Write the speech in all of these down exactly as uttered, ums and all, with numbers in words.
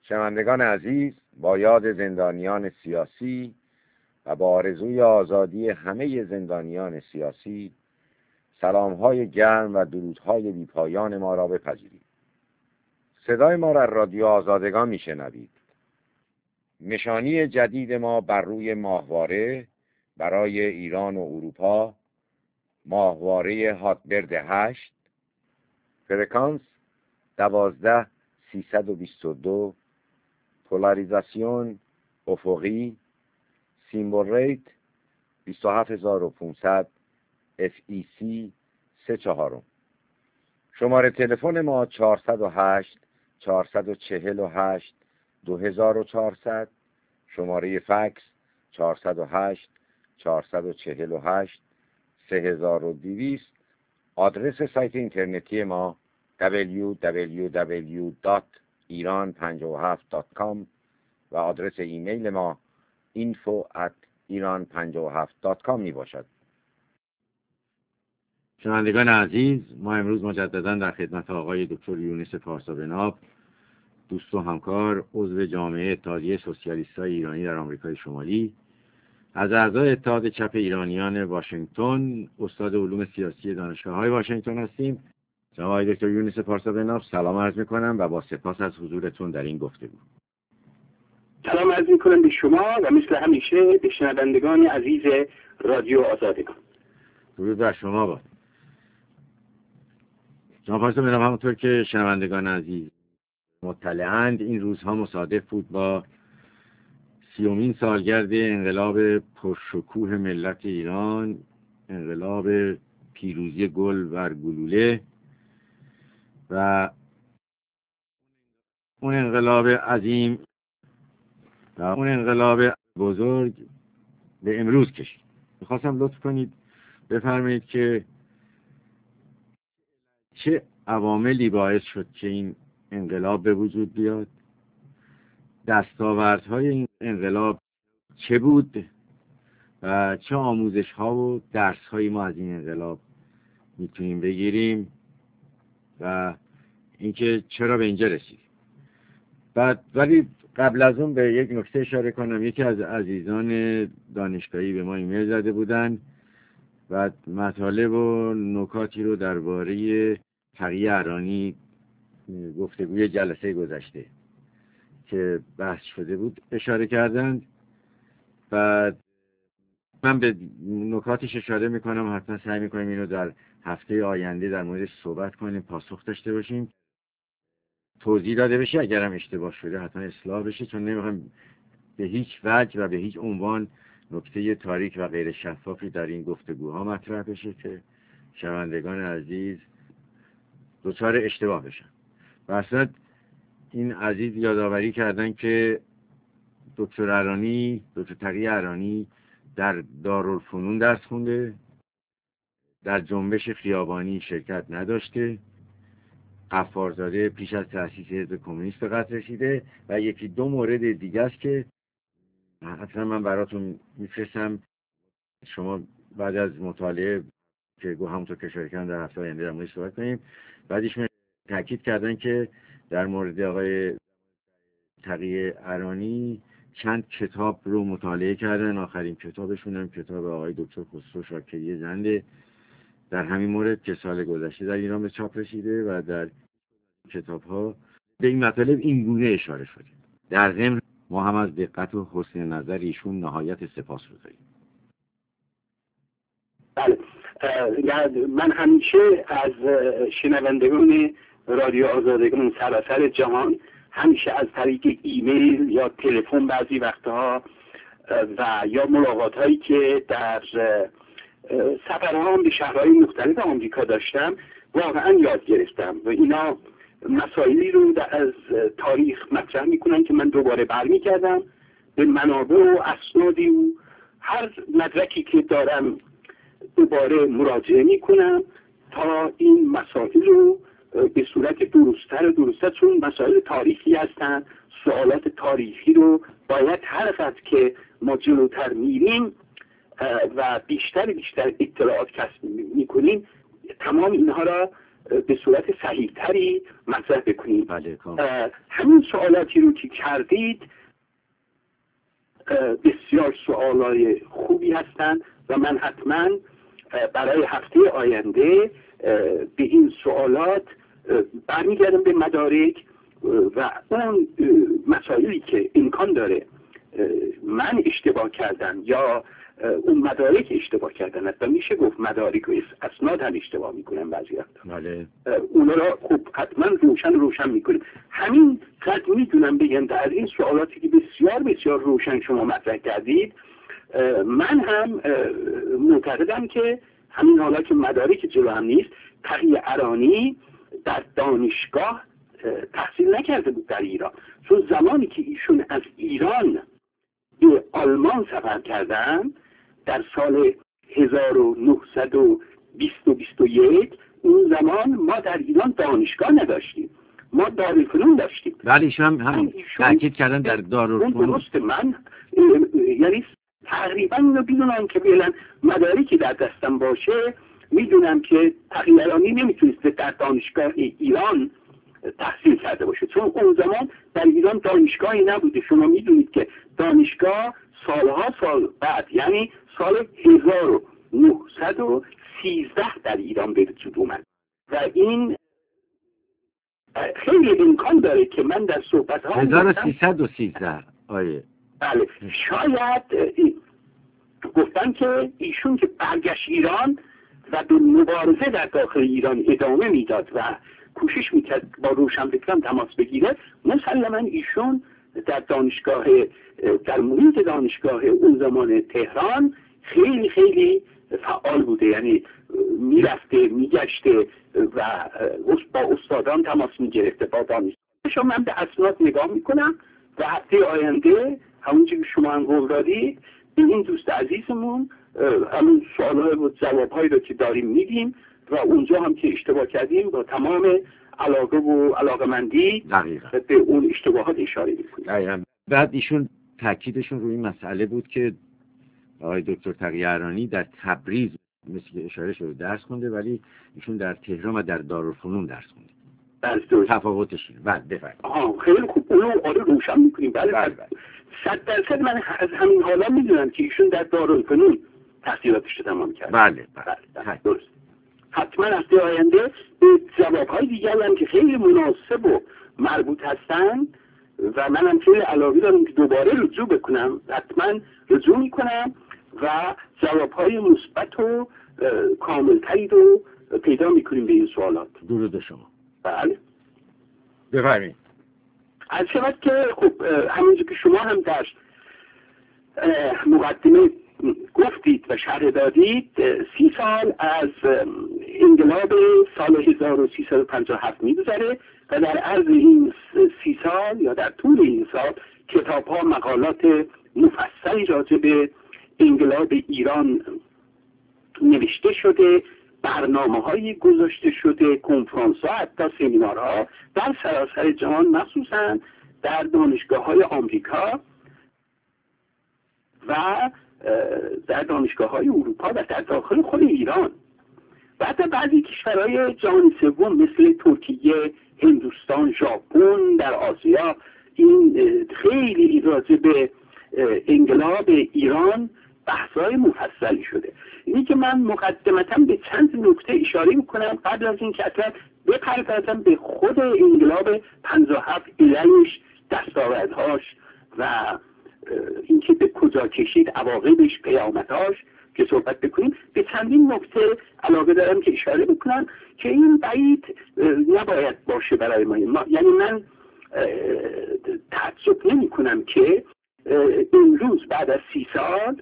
شنوندگان عزیز، با یاد زندانیان سیاسی و با آرزوی آزادی همه زندانیان سیاسی، سلام‌های گرم و درودهای بی‌پایان ما را بپذیرید. صدای ما را رادیو آزادگان میشنوید. نشانی جدید ما بر روی ماهواره برای ایران و اروپا، ماهواره هاتبرد هشت، فرکانس دوازده سیصد و بیست و دو، پولاریزاسیون افقی، سیمبل ریت بیست و هفت هزار و پانصد، اف ای سی سه چهارم. شماره تلفن ما چهارصد و هشت چهارصد و چهل و هشت دو هزار و چهارصد، شماره فکس چهارصد و هشت چهارصد و چهل و هشت سه هزار و دویست. آدرس سایت اینترنتی ما دبلیو دبلیو دبلیو دات ایران پنجاه و هفت دات کام و آدرس ایمیل ما اینفو ات ایران پنجاه و هفت دات کام می باشد. شنوندگان عزیز، ما امروز مجددا در خدمت آقای دکتر یونس پارسابناب، دوست و همکار، عضو جامعه اتحادیه سوسیالیست‌های ایرانی در آمریکای شمالی، از اعضای اتحاد چپ ایرانیان واشنگتن، استاد علوم سیاسی دانشگاه‌های واشنگتن هستیم. جناب آقای دکتر یونس پارسابناب، سلام عرض می‌کنم و با سپاس از حضورتون در این گفتگو. سلام عرض می‌کنم به شما و مثل همیشه به شنوندگان عزیز رادیو آزادگان. درود بر شما باد. جناب پارسابناب، همونطور که شنوندگان عزیز مطلعند، این روزها مصادف بود با سیومین سالگرد انقلاب پرشکوه ملت ایران، انقلاب پیروزی گل بر گلوله، و اون انقلاب عظیم و اون انقلاب بزرگ به امروز کشید. میخواستم لطف کنید بفرمایید که چه عواملی باعث شد که این انقلاب به وجود بیاد، دستاوردهای این انقلاب چه بود و چه آموزش ها و درس هایی ما از این انقلاب میتونیم بگیریم و اینکه چرا به اینجا رسید. بعد ولی قبل از اون به یک نکته اشاره کنم. یکی از عزیزان دانشگاهی به ما ایمیل زده بودن و مطالب و نکاتی رو درباره تقی ارانی گفتگوی جلسه گذشته که بحث شده بود اشاره کردند. بعد من به نکاتش اشاره میکنم، حتما سعی میکنیم اینو در هفته آینده در موردش صحبت کنیم، پاسخ داشته باشیم، توضیح داده بشه، اگرم اشتباه شده حتما اصلاح بشه، چون نمیخوایم به هیچ وجه و به هیچ عنوان نکته تاریک و غیر شفافی در این گفتگوها مطرح بشه که شنوندگان عزیز دچار اشتباه بشن. واسه این عزیز یادآوری کردن که دکتر ارانی، دکتر تقی ارانی در دارالفنون درس خونده، در جنبش خیابانی شرکت نداشته، غفارزاده پیش از تأسیس حزب کمونیست به قتل رسیده و یکی دو مورد دیگه است که حتما من براتون میفرستم. شما بعد از مطالعه که گو همونطور که اشاره کردم در هفته آینده در موردش صحبت کنیم. بعدش من تاکید کردن که در مورد آقای تقی ارانی چند کتاب رو مطالعه کردن. آخرین کتابشون هم کتاب آقای دکتر خسرو شاکری زنده در همین مورد که سال گذشته در ایران به چاپ رسیده و در کتاب‌ها به این مطالب این گونه اشاره شده. در ضمن ما هم از دقت و حسن نظر ایشون نهایت سپاس رو داریم. بله، من همیشه از شنوندگان رادیو آزادگان سراسر جهان همیشه از طریق ایمیل یا تلفن بعضی وقتها و یا ملاقات هایی که در سفرهام به شهرهای مختلف آمریکا داشتم واقعا یاد گرفتم و اینا مسائلی رو از تاریخ مطرح میکنن که من دوباره برمی کردم به منابع و اسنادی و هر مدرکی که دارم دوباره مراجعه میکنم تا این مسائل رو به صورت درست‌تر و درست‌تر، چون مسائل تاریخی هستن، سوالات تاریخی رو باید هر وقت که ما جلوتر میریم و بیشتر بیشتر اطلاعات کسب میکنیم تمام اینها را به صورت صحیح‌تری مطرح بکنیم. بله. همین سوالاتی رو که کردید بسیار سوالای خوبی هستند و من حتما برای هفته آینده به این سوالات برمیگردم به مدارک و اون مسائلی که امکان داره من اشتباه کردم یا اون مدارک اشتباه کردن و میشه گفت مدارک و اسناد هم اشتباه میکنن بعضی وقتا. بله. اونا را خب حتما روشن روشن میکنیم. همین قد میدونم بگم در این سوالاتی که بسیار بسیار روشن شما مطرح کردید، من هم معتقدم که همین حالا که مدارک جلو هم نیست، تقی ارانی در دانشگاه تحصیل نکرده بود در ایران، چون زمانی که ایشون از ایران به آلمان سفر کردن در سال هزار و نهصد و بیست و بیست و یک، اون زمان ما در ایران دانشگاه نداشتیم، ما دارالفنون داشتیم. ولی ایشون هم همین تاکید کردن در دارالفنون. درست. من یعنی تقریبا اینو بدونم که فعلا مدارکی در دستم باشه، میدونم که تقییرانی نمیتونست در دانشگاه ایران تحصیل کرده باشه، چون اون زمان در ایران دانشگاهی نبوده. شما میدونید که دانشگاه سالها سال بعد، یعنی سال هزار و نهصد و سیزده در ایران به وجود اومد و این خیلی امکان داره که من در صحبت ها هزار و سیصد و سیزده آیه بله شاید گفتن که ایشون که برگشت ایران و به مبارزه در داخل ایران ادامه میداد و کوشش میکرد با روشنفکران تماس بگیره، مسلما ایشون در دانشگاه در محیط دانشگاه اون زمان تهران خیلی خیلی فعال بوده، یعنی میرفته میگشته و با استادان تماس میگرفته با دانشگاه. من به اسناد نگاه میکنم و هفته آینده همونجوری که شما هم قول دادید این دوست عزیزمون همون سوال‌های و جواب‌هایی رو که داریم میدیم و اونجا هم که اشتباه کردیم با تمام علاقه و علاقمندی به اون اشتباهات اشاره میکنیم. دقیقاً. بعد ایشون تاکیدشون روی این مسئله بود که آقای دکتر تقی ارانی در تبریز مثل که اشاره شده درس خونده، ولی ایشون در تهران و در دارالفنون درس خونده. بله. تفاوتش اینه. بعد بفرمایید. آها خیلی خوب اونو آره روشن میکنیم. بله بله. صد درصد من از همین حالا میدونم که ایشون در دارالفنون تحصیلاتش رو تمام کرد. بله بله. بله, بله. درست. حتما هفته آینده به جوابهای دیگری هم که خیلی مناسب و مربوط هستن و منم خیلی علاقه دارم که دوباره رجوع بکنم، حتما رجوع میکنم و جوابهای مثبت و کاملتری رو پیدا میکنیم به این سوالات. درود شما. بله بفرمایید. از شود که خب همونجور که شما هم در مقدمه گفتید و شرح دادید، سی سال از انقلاب سال هزار و سیصد و پنجاه و هفت می‌گذره و در عرض این سی سال یا در طول این سال کتاب‌ها مقالات مفصلی راجع به انقلاب ایران نوشته شده، برنامه‌هایی گذاشته شده، کنفرانس‌ها، حتی سمینارها در سراسر جهان، مخصوصاً در دانشگاه‌های آمریکا و در دانشگاه‌های اروپا و در داخل خود ایران و حتی بعضی کشورهای جهان سوم مثل ترکیه، هندوستان، ژاپن در آسیا. این خیلی راجع به انقلاب ایران بحث‌های مفصلی شده. اینی که من مقدمتاً به چند نکته اشاره میکنم قبل از این که اصلا بپردازم به خود انقلاب پنجاه و هفت، عللش، دستاوردهاش و اینکه به کجا کشید، عواقبش، پیامدهاش که صحبت بکنیم. به چندین نکته علاقه دارم که اشاره بکنم که این بعید نباید باشه برای ما. یعنی من تعجب نمی کنم که امروز بعد از سی سال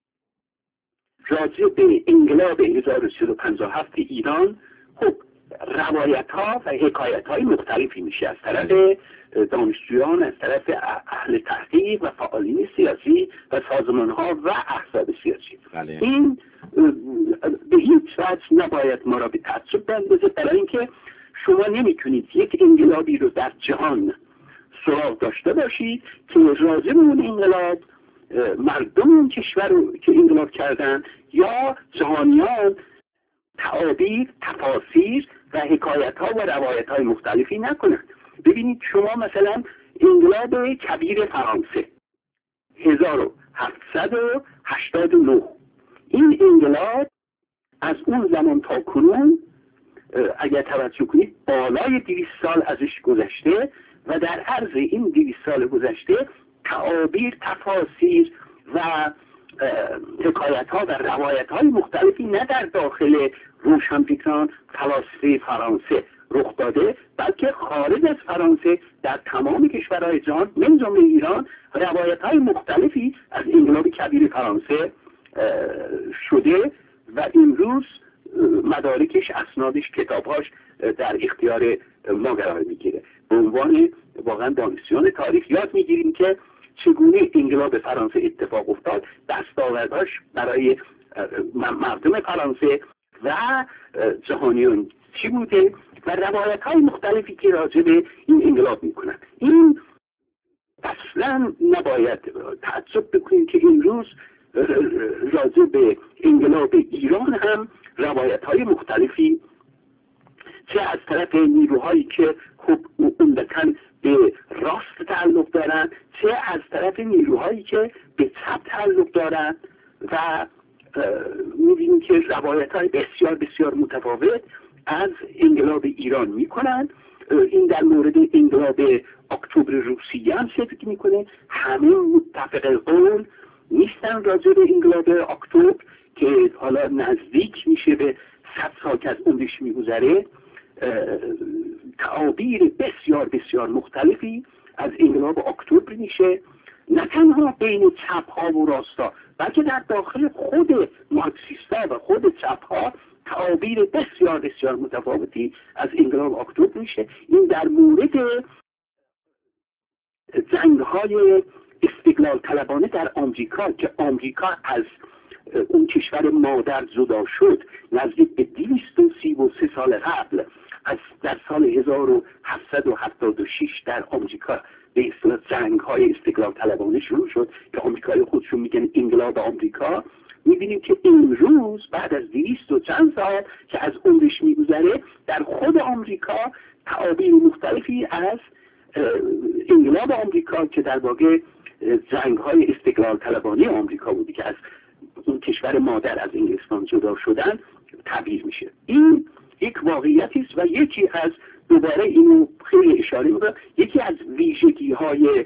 راجع به انقلاب هزار و سیصد و پنجاه و هفت ایران خب روایت ها و حکایت های مختلفی میشه از طرف دانشجویان، از طرف اهل تحقیق و فعالین سیاسی و سازمان ها و احزاب سیاسی. بله. این به هیچ وجه نباید ما را به تعجب بندازه، برای اینکه شما نمیتونید یک انقلابی رو در جهان سراغ داشته باشید که راجع به اون انقلاب مردم اون کشور رو که انقلاب کردن یا جهانیان تعابیر، تفاسیر و حکایت ها و روایت های مختلفی نکنند. ببینید شما مثلا انقلاب کبیر فرانسه هزار و هفتصد و هشتاد و نه، این انقلاب از اون زمان تا کنون اگر توجه کنید بالای دویست سال ازش گذشته و در عرض این دویست سال گذشته تعابیر، تفاسیر و حکایت ها و روایت های مختلفی نه در داخل روشنفکران فلاسفه فرانسه رخ داده، بلکه خارج از فرانسه در تمام کشورهای جهان من جمله ایران روایت های مختلفی از انقلاب کبیر فرانسه شده و امروز مدارکش، اسنادش، کتابهاش در اختیار ما قرار میگیره. به عنوان واقعا دانشجویان تاریخ یاد میگیریم که چگونه انقلاب فرانسه اتفاق افتاد، دستاوردهاش برای مردم فرانسه و جهانیان چی بوده و روایت های مختلفی که راجع به این انقلاب میکنن. این اصلا نباید تعجب بکنیم که امروز راجع به انقلاب ایران هم روایت های مختلفی چه از طرف نیروهایی که خب عمدتاً به راست تعلق دارن، چه از طرف نیروهایی که به چپ تعلق دارن و می‌بینیم که روایت های بسیار بسیار متفاوت از انقلاب ایران میکنن. این در مورد انقلاب اکتبر روسیه هم صدق میکنه. همه متفق قول نیستن راجع به انقلاب اکتبر که حالا نزدیک میشه به صد سال که از عمرش میگذره. تعابیر بسیار بسیار مختلفی از انقلاب اکتبر میشه، نه تنها بین چپ ها و راستا بلکه در داخل خود مارکسیستا و خود چپ ها تعابیر بسیار بسیار متفاوتی از انقلاب اکتبر میشه. این در مورد جنگ های استقلال طلبانه در آمریکا که آمریکا از اون کشور مادر جدا شد نزدیک به دویست و سی و سه سال قبل، از در سال هزار و هفتصد و هفتاد و شش در آمریکا به اصطلاح جنگ های استقلال طلبانه شروع شد که آمریکایی خودشون میگن انقلاب آمریکا. میبینیم که امروز بعد از دویست و چند سال که از عمرش میگذره در خود آمریکا تعابیر مختلفی از انقلاب آمریکا که در واقع جنگ های استقلال طلبانه آمریکا بودی که از اون کشور مادر از انگلستان جدا شدن تعبیر میشه. این یک واقعیتی است و یکی از دوباره اینو خیلی اشاره میکنم، یکی از ویژگی های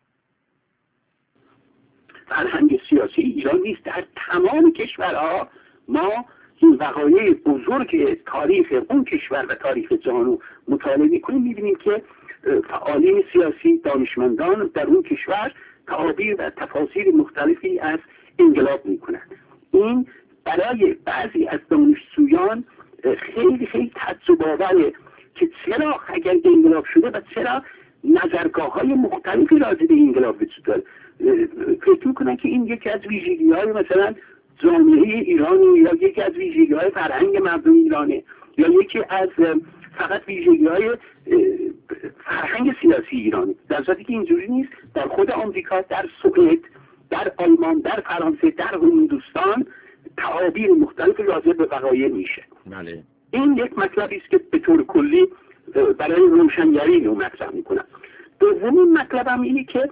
فرهنگ سیاسی ایران نیست. در تمام کشورها ما این وقایع بزرگ تاریخ اون کشور و تاریخ جهان رو مطالعه میکنیم، میبینیم که فعالین سیاسی، دانشمندان در اون کشور تعابیر و تفاسیر مختلفی از انقلاب میکنند. این برای بعضی از دانشجویان خیلی خیلی تعجب آوره که چرا اگر انقلاب شده و چرا نظرگاه های مختلفی راجع به انقلاب وجود داره. فکر میکنن که این یکی از ویژگی های مثلا جامعه ایرانی یا یکی از ویژگی های فرهنگ مردم ایرانه یا یکی از فقط ویژگی های فرهنگ سیاسی ایرانی، در صورتی که اینجوری نیست. در خود آمریکا، در سوئد، در آلمان، در فرانسه، در هندوستان تعابیر مختلف راجع به وقایع میشه. بله. این یک مطلبی است که به طور کلی برای روشنگری اینو مطرح میکنم. دومین مطلبم اینه که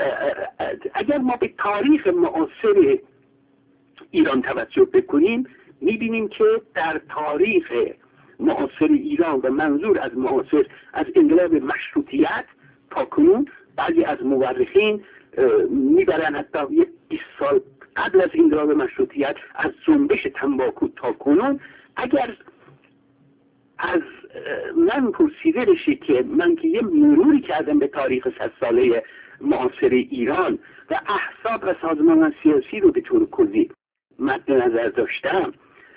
اگر ما به تاریخ معاصر ایران توجه بکنیم میبینیم که در تاریخ معاصر ایران و منظور از معاصر از انقلاب مشروطیت تا کنون بعضی از مورخین میبرن حتی یک بیست سال قبل از انقلاب مشروطیت از جنبش تنباکو تا کنون. اگر از من پرسیده بشه که من که یه مروری کردم به تاریخ صد ساله معاصر ایران و احزاب و سازمان سیاسی رو به طور کلی مد نظر داشتم،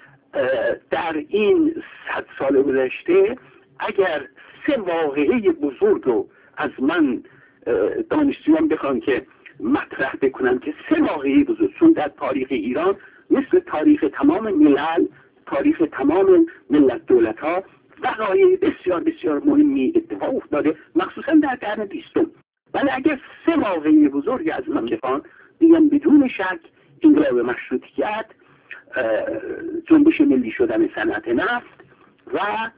در این صد سال گذشته اگر سه واقعه بزرگ رو از من دانشجویان بخوان که مطرح بکنم که سه واقعه بزرگ، چون در تاریخ ایران مثل تاریخ تمام ملل، تاریخ تمام ملت دولت ها وقایع بسیار بسیار مهمی اتفاق افتاده، مخصوصا در قرن بیستم. ولی اگر سه واقعه بزرگ از من بخوان دیگم بدون شک انقلاب مشروطیت، جنبش ملی شدن صنعت نفت و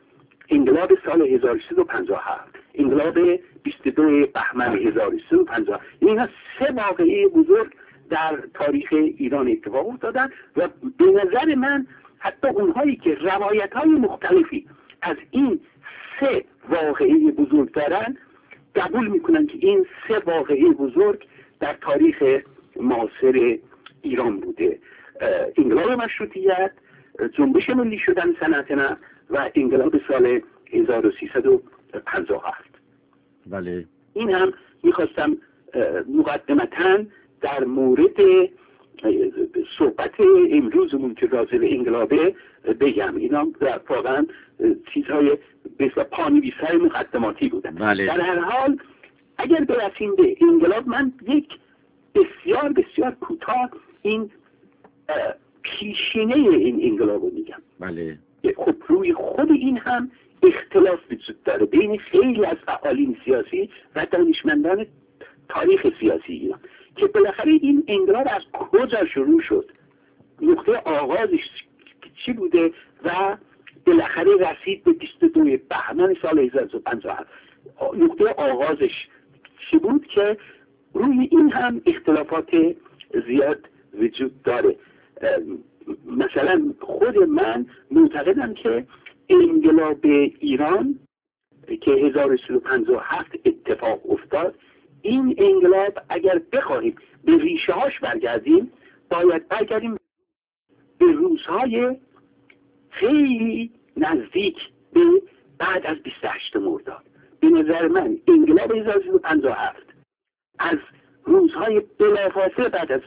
انقلاب سال هزار و سیصد و پنجاه و هفت، انقلاب بیست و دو بهمن هزار و سیصد و پنجاه. اینا سه واقعه بزرگ در تاریخ ایران اتفاق افتادن و به نظر من حتی اونهایی که روایت‌های مختلفی از این سه واقعه بزرگ دارن قبول میکنن که این سه واقعه بزرگ در تاریخ معاصر ایران بوده: انقلاب مشروطیت، جنبش ملی شدن صنعت نفت و انقلاب سال هزار و سیصد و پنجاه و هفت. بله. این هم میخواستم مقدمتاً در مورد صحبت امروزمون که راجع به انقلابه بگم. اینا واقعا چیزهای بسیار پانویس‌های مقدماتی بودن. بله. در هر حال اگر برسیم به انقلاب، من یک بسیار بسیار کوتاه این پیشینه این انقلاب رو میگم. بله. خب روی خود این هم اختلاف وجود داره بین خیلی از فعالین سیاسی و دانشمندان تاریخ سیاسی ایران که بالاخره این انقلاب از کجا شروع شد، نقطه آغازش چی بوده و بالاخره رسید به بیست و دو بهمن سال هزار و سیصد و پنجاه و هفت. نقطه آغازش چی بود که روی این هم اختلافات زیاد وجود داره. مثلا خود من معتقدم که انقلاب ایران که هزار و سیصد و پنجاه و هفت اتفاق افتاد، این انقلاب اگر بخواهیم به ریشه هاش برگردیم باید برگردیم به روزهای خیلی نزدیک به بعد از بیست و هشت مرداد. به نظر من انقلاب هزار و سیصد و پنجاه و هفت از روزهای بلافاصله بعد از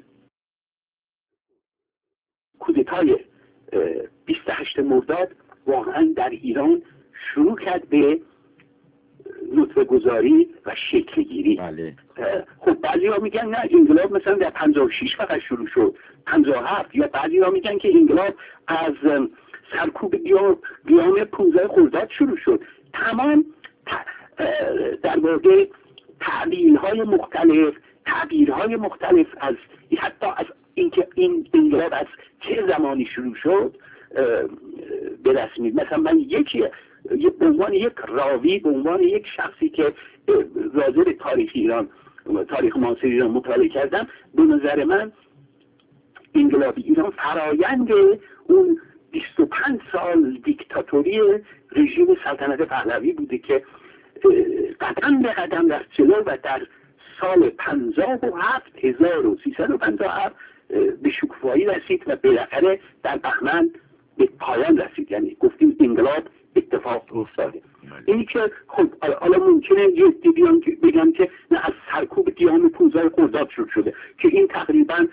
کودتای بیست و هشت مرداد واقعا در ایران شروع کرد به نطفه گذاری و شکل گیری. بله. خب بعضی ها میگن نه انقلاب مثلا در پنجاه و شش فقط شروع شد، پنجاه و هفت، یا بعضی ها میگن که انقلاب از سرکوب قیام پانزده خرداد شروع شد. تمام در واقع تعبیل های مختلف تعبیرهای مختلف از حتی از اینکه این انقلاب از چه زمانی شروع شد به رسمی. مثلا من یکی به عنوان یک راوی، به عنوان یک شخصی که راجع به تاریخ ایران، تاریخ معاصر ایران مطالعه کردم، به نظر من انقلاب ایران فرایند اون بیست و پنج سال دیکتاتوری رژیم سلطنت پهلوی بوده که قدم به قدم رفت جلو و در سال پنجاه و هفت هزار و سیصد و پنجاه و هفت به شکوفایی رسید و بالاخره در بهمن به پایان رسید. یعنی گفتیم انقلاب اتفاق افتاده. اینی که خب حالا ممکنه یه دیدیان بگم که نه از سرکوب قیام پانزده خرداد شروع شده، که این تقریبا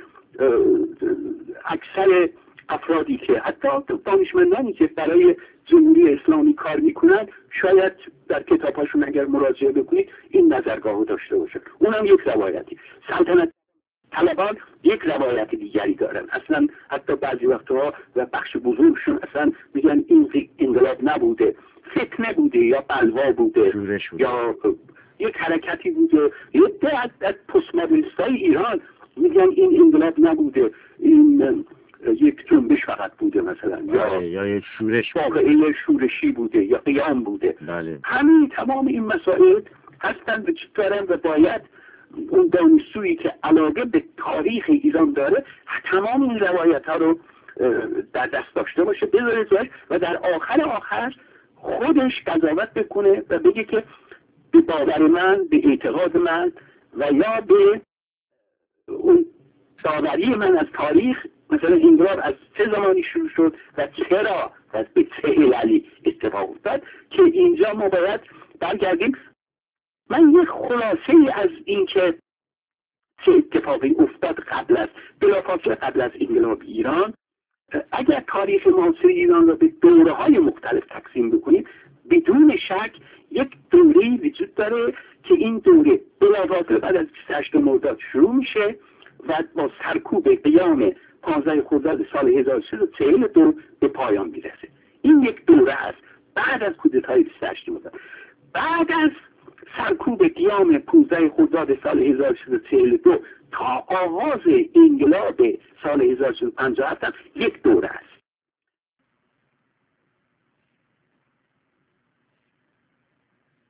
اکثر افرادی که حتی دانشمندانی که برای جمهوری اسلامی کار میکنند شاید در کتاباشون اگر مراجعه بکنید این نظرگاه رو داشته باشن. اونم یک روایتی. سلطنت طلبان یک روایت دیگری دارن. اصلا حتی بعضی وقتها و بخش بزرگشون اصلا میگن این انقلاب نبوده، فتنه بوده یا بلوا بوده یا یک حرکتی بوده. یک ده از پست مدرنیستای ایران میگن این انقلاب نبوده، این یک جنبش فقط بوده مثلا، یا یا یک شورش واقعی شورشی بوده یا قیام بوده. بله. همین تمام این مسائل هستن وجود دارن و باید اون دانشجویی که علاقه به تاریخ ایران داره تمام این روایت ها رو در دست داشته باشه، بذاره جاش و در آخر آخر خودش قضاوت بکنه و بگه که به باور من، به اعتقاد من و یا به اون داوری من از تاریخ، مثلا انقلاب از چه زمانی شروع شد و چرا و به چه عللی اتفاق افتاد، که اینجا ما باید برگردیم. من یک خلاصه از این که چه اتفاقی افتاد قبل از بلافاصله قبل از انقلاب ایران، اگر تاریخ معاصر ایران را به دوره های مختلف تقسیم بکنیم، بدون شک یک دوره وجود داره که این دوره بلافاصله بعد از بیست و هشت مرداد شروع میشه و با سرکوب قیام پانزده خرداد سال هزار و سیصد و چهل و دو به پایان میرسه. این یک دوره است بعد از کودتای بیست و هشت مرداد. بعد از سرکوب قیام پانزده خرداد سال هزار و سیصد و چهل و دو تا آغاز انقلاب سال هزار و سیصد و پنجاه و هفت یک دوره است.